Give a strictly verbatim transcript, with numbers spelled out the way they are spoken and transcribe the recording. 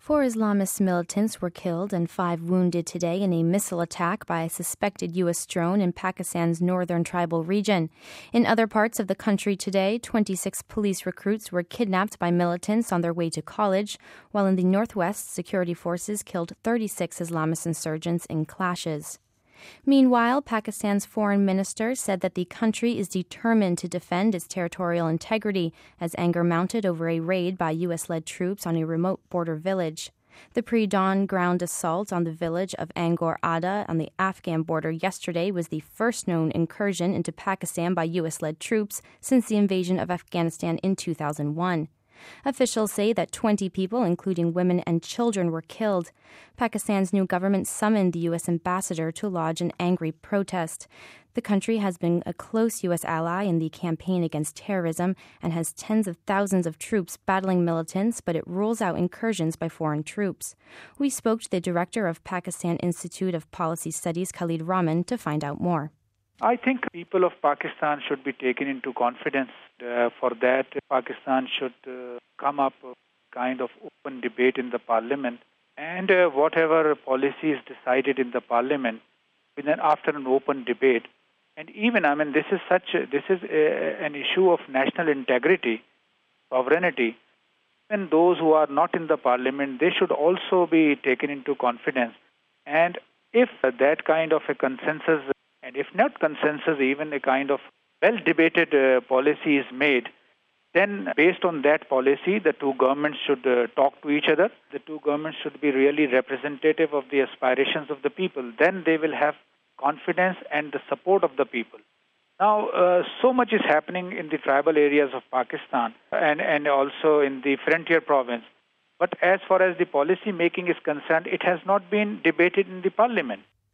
Four Islamist militants were killed and five wounded today in a missile attack by a suspected U S drone in Pakistan's northern tribal region. In other parts of the country today, twenty-six police recruits were kidnapped by militants on their way to college, while in the northwest, security forces killed thirty-six Islamist insurgents in clashes. Meanwhile, Pakistan's foreign minister said that the country is determined to defend its territorial integrity as anger mounted over a raid by U S-led troops on a remote border village. The pre-dawn ground assault on the village of Angor Ada on the Afghan border yesterday was the first known incursion into Pakistan by U S-led troops since the invasion of Afghanistan in two thousand one. Officials say that twenty people, including women and children, were killed. Pakistan's new government summoned the U S ambassador to lodge an angry protest. The country has been a close U S ally in the campaign against terrorism and has tens of thousands of troops battling militants, but it rules out incursions by foreign troops. We spoke to the director of Pakistan Institute of Policy Studies, Khalid Rahman, to find out more. I think people of Pakistan should be taken into confidence. Uh, for that, Pakistan should uh, come up with a kind of open debate in the parliament, and uh, whatever policy is decided in the parliament, then after an open debate. And even, I mean, this is such a, this is a, an issue of national integrity, sovereignty. And those who are not in the parliament, they should also be taken into confidence. And if uh, that kind of a consensus, and if not consensus, even a kind of well-debated uh, policy is made, then based on that policy, the two governments should uh, talk to each other. The two governments should be really representative of the aspirations of the people. Then they will have confidence and the support of the people. Now, uh, so much is happening in the tribal areas of Pakistan and, and also in the frontier province. But as far as the policy making is concerned, it has not been debated in the parliament.